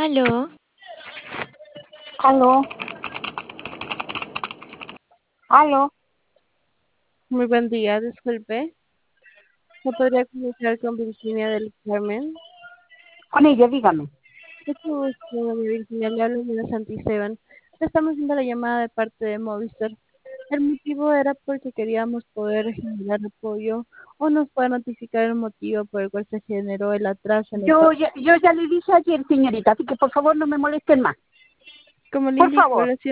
Aló, Aló, aló, Muy buen día, disculpe. ¿Me podría comunicar con Virginia del Carmen? con ella, dígame. Mucho gusto, doña Virginia. Le hablo de Santisteban. Le estamos haciendo la llamada de parte de Movistar. El motivo era porque queríamos poder generar apoyo o nos pueda notificar el motivo por el cual se generó el atraso en el pago. Yo ya le dije ayer, señorita, así que por favor no me molesten más. Como le Por indico, favor.